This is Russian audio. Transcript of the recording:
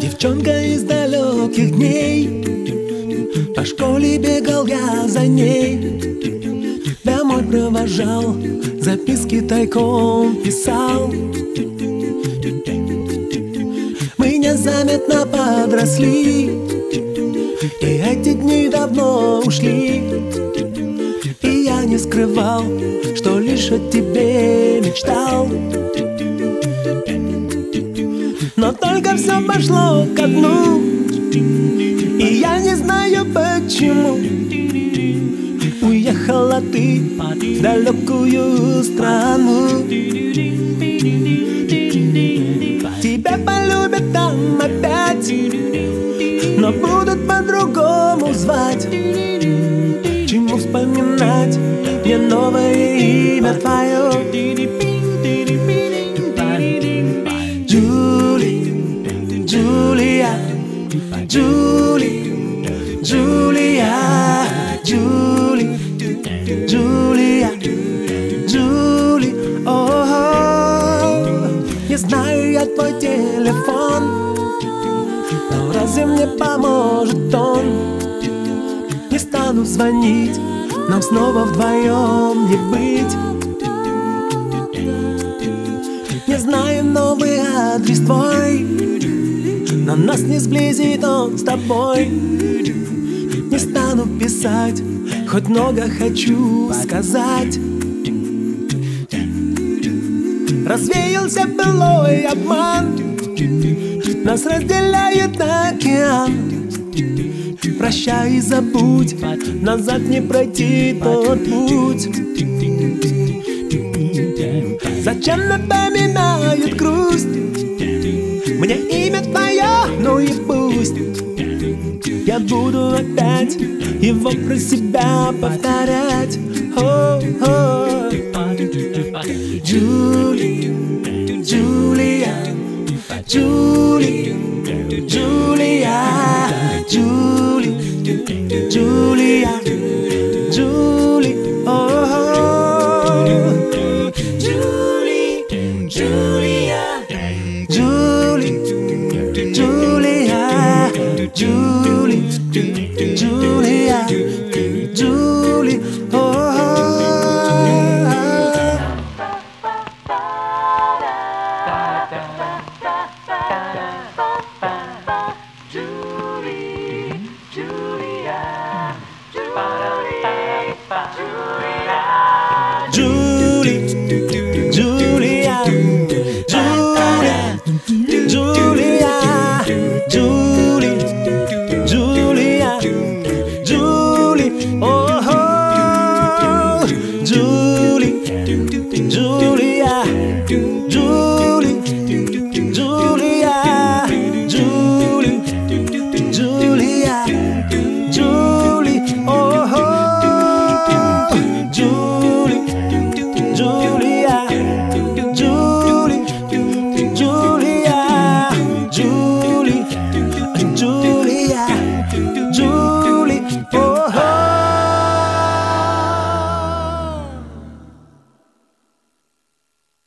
Девчонка из далеких дней, по школе бегал я за ней, домой провожал, записки тайком писал. Мы незаметно подросли, и эти дни давно ушли. И я не скрывал, что лишь о тебе мечтал. Но только все пошло ко дну, и я не знаю почему. Уехала ты в далекую страну. Тебя полюбят там опять, но будут по-другому звать. Чему вспоминать мне новое имя твое? Джулия, Джулия, Джулия, Джулия, Джулия, о, не знаю я твой телефон, но разве мне поможет он? Не стану звонить, нам снова вдвоем не быть. Не знаю новый адрес твой, но нас не сблизит он с тобой. Не стану писать, хоть много хочу сказать. Развеялся былой обман, нас разделяет океан. Прощай и забудь, назад не пройти тот путь. Зачем напоминают грусть? Мне имя твое, ну и пусть. Я буду опять его про себя повторять. О-о. Джулия, Джулия, Джулия, Джулия, Джулия, Джулия, Джулия, о-о. Джулия, Джулия, Джулия, Джулия, Джулия.